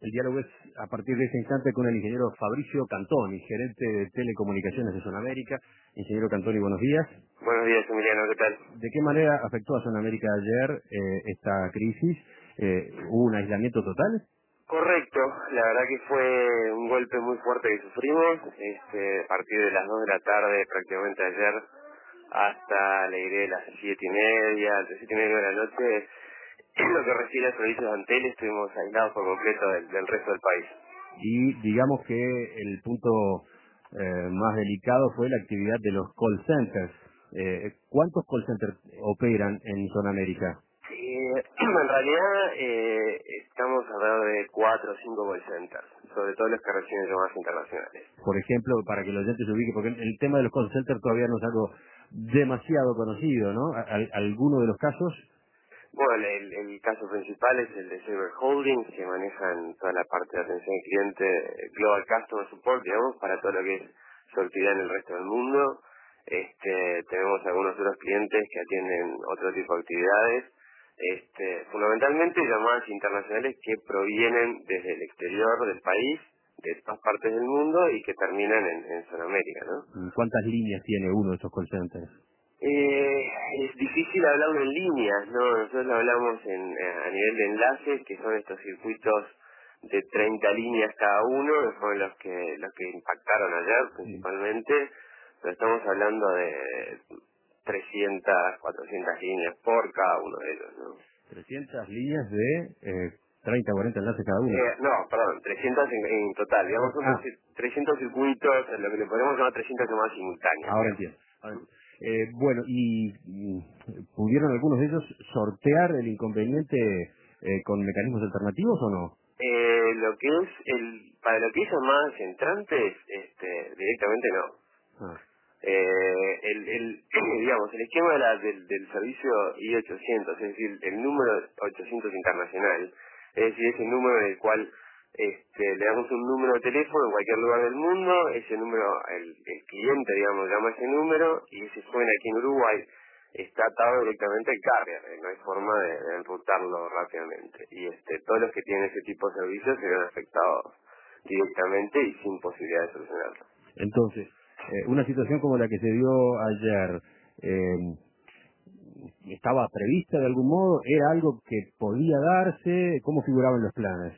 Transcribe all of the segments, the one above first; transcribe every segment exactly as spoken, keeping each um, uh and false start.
El diálogo es a partir de este instante con el ingeniero Fabricio Cantoni, gerente de telecomunicaciones de Sonamérica. Ingeniero Cantoni, buenos días. Buenos días, Emiliano, ¿qué tal? ¿De qué manera afectó a Sonamérica ayer eh, esta crisis? Eh, ¿Hubo un aislamiento total? Correcto, la verdad que fue un golpe muy fuerte que sufrimos, este, a partir de las dos de la tarde prácticamente ayer hasta, le diré, las siete y media, entre siete y media de la noche, en lo que refiere a servicios de Antel, estuvimos aislados por completo del, del resto del país. Y digamos que el punto eh, más delicado fue la actividad de los call centers. Eh, ¿Cuántos call centers operan en Sonamérica? Sí, en realidad eh, estamos alrededor de cuatro o cinco call centers, sobre todo los que reciben llamadas internacionales. Por ejemplo, para que los oyentes se ubiquen, porque el tema de los call centers todavía no es algo demasiado conocido, ¿no? ¿Al- ¿Alguno de los casos? Bueno, el, el caso principal es el de Saber Holdings, que manejan toda la parte de atención al cliente, Global Customer Support, digamos, para todo lo que es su actividad en el resto del mundo. Este, tenemos algunos otros clientes que atienden otro tipo de actividades, este, fundamentalmente llamadas internacionales que provienen desde el exterior del país, de todas partes del mundo y que terminan en, en Sudamérica, ¿no? ¿Cuántas líneas tiene uno de estos call centers? Eh, es difícil hablarlo en líneas, ¿no? Nosotros lo hablamos en, a nivel de enlaces, que son estos circuitos de treinta líneas cada uno, que fueron los que los que impactaron ayer principalmente, pero estamos hablando de trescientas, cuatrocientas líneas por cada uno de ellos, ¿no? trescientas líneas de eh, treinta, cuarenta enlaces cada uno. Eh, no, perdón, trescientas en, en total, digamos, son Ah, trescientos circuitos, lo que le podemos llamar trescientas llamadas simultáneas. ahora entiendo. Ahora entiendo. Eh, bueno, ¿y mm, pudieron algunos de ellos sortear el inconveniente eh, con mecanismos alternativos o no? Eh, lo que es el, para lo que es llamadas entrantes, este, directamente no. Ah, Eh, el, el, digamos, el esquema de la- del, del servicio I ochocientos, es decir, el número ochocientos internacional, es decir, es el número en el cual este, le damos un número de teléfono en cualquier lugar del mundo, ese número, el, el cliente, digamos, llama ese número y ese suena aquí en Uruguay, está atado directamente al carrier, eh, no hay forma de, de enrutarlo rápidamente. Y este, todos los que tienen ese tipo de servicios se ven afectados directamente y sin posibilidad de solucionarlo. entonces, eh, una situación como la que se dio ayer, eh, ¿estaba prevista de algún modo? ¿Era algo que podía darse? ¿Cómo figuraban los planes?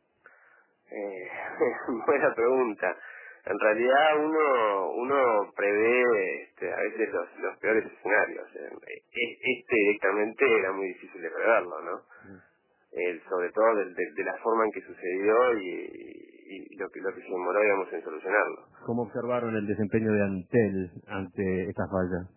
Eh, buena pregunta. En realidad uno uno prevé este, a veces los, los peores escenarios. Eh, e- Este directamente era muy difícil de preverlo, ¿no? El, sobre todo de, de- de la forma en que sucedió y, y lo que lo que se demoró, digamos, en solucionarlo. ¿Cómo observaron el desempeño de Antel ante esta falla?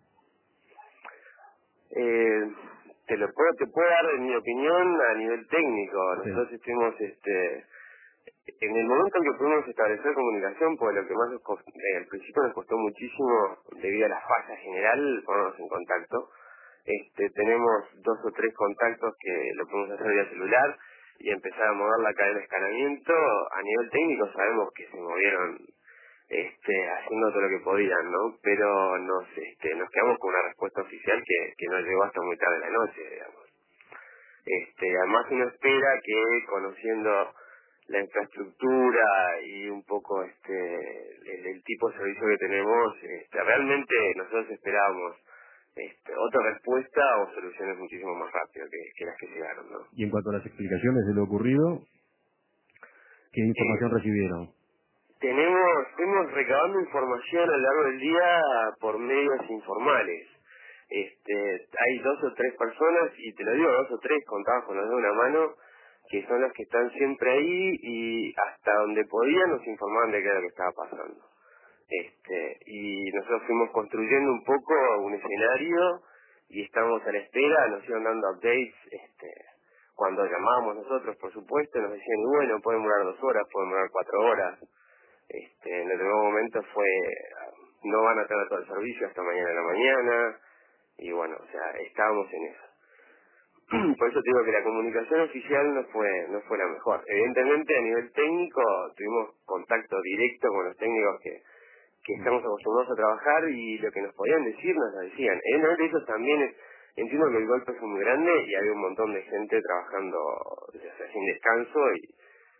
Eh, te lo puedo te puedo dar mi opinión a nivel técnico. Sí. Nosotros estuvimos este en el momento en que pudimos establecer comunicación, pues lo que más nos costó, eh, al principio nos costó muchísimo, debido a la falla general, ponernos en contacto. Este, tenemos dos o tres contactos que lo podemos hacer vía celular y empezar a mover la cadena de escalamiento. A nivel técnico sabemos que se movieron este, haciendo todo lo que podían, ¿no? Pero nos este, nos quedamos con una respuesta oficial que, que no llegó hasta muy tarde en la noche, digamos. Este, además uno espera que, conociendo la infraestructura y un poco este el, el tipo de servicio que tenemos, este, realmente nosotros esperábamos este, otra respuesta o soluciones muchísimo más rápido que, que las que llegaron, ¿no? Y en cuanto a las explicaciones de lo ocurrido, ¿qué Eh, información recibieron? tenemos, fuimos recabando información a lo largo del día por medios informales. Este, hay dos o tres personas, y te lo digo, dos o tres contados con los de una mano, que son las que están siempre ahí y hasta donde podían nos informaban de qué era lo que estaba pasando. Este, y nosotros fuimos construyendo un poco un escenario y estábamos a la espera, nos iban dando updates, este, cuando llamábamos nosotros, por supuesto, nos decían, y bueno, pueden durar dos horas, pueden durar cuatro horas. Este, en el primer momento fue, no van a tener todo el servicio hasta mañana en la mañana, y bueno, o sea, estábamos en eso. Por eso te digo que la comunicación oficial no fue no fue la mejor. Evidentemente, a nivel técnico, tuvimos contacto directo con los técnicos que, que estamos acostumbrados a trabajar, y lo que nos podían decir nos lo decían. Evidentemente, eso también es, entiendo que el golpe fue muy grande y había un montón de gente trabajando, o sea, sin descanso, y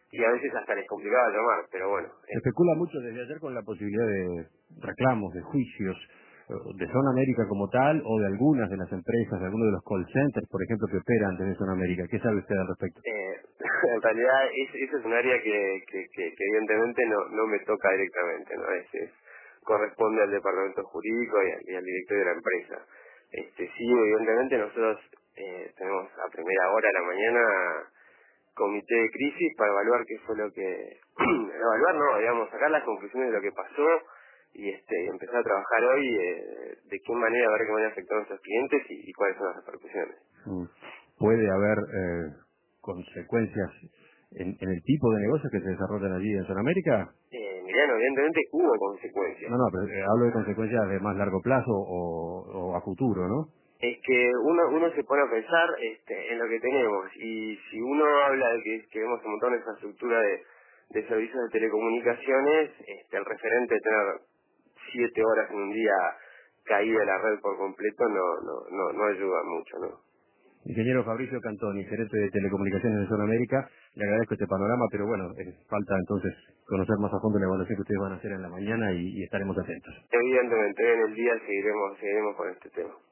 y a veces hasta les complicaba llamar, pero bueno. Se especula mucho desde ayer con la posibilidad de reclamos, de juicios, de Zona América como tal, o de algunas de las empresas, de algunos de los call centers, por ejemplo, que operan desde Zona América. ¿Qué sabe usted al respecto? Eh, en realidad, es, eso es un área que, que, que, que evidentemente no, no me toca directamente, ¿no? Es, es- corresponde al departamento jurídico y al, y al directorio de la empresa. Este, sí, evidentemente nosotros eh, tenemos a primera hora de la mañana comité de crisis para evaluar qué fue lo que... evaluar, no, digamos, sacar las conclusiones de lo que pasó y este empezar a trabajar hoy eh, de qué manera, ver qué manera afectó a nuestros clientes y, y cuáles son las repercusiones. Mm. ¿Puede haber eh, consecuencias en, en el tipo de negocios que se desarrollan allí en Zona América? Eh, Emiliano, evidentemente hubo consecuencias. No, no, pero eh, hablo de consecuencias de más largo plazo o, o a futuro, ¿no? Es que uno uno se pone a pensar este, en lo que tenemos y si uno habla de que queremos montar una infraestructura de, de servicios de telecomunicaciones, este, el referente de tener siete horas en un día caída la red por completo no no no, no ayuda mucho, ¿no? Ingeniero Fabricio Cantoni, gerente de telecomunicaciones de Zona América, le agradezco este panorama, pero bueno, eh, falta entonces conocer más a fondo la evaluación que ustedes van a hacer en la mañana y, y estaremos atentos. Evidentemente en el día seguiremos seguiremos con este tema.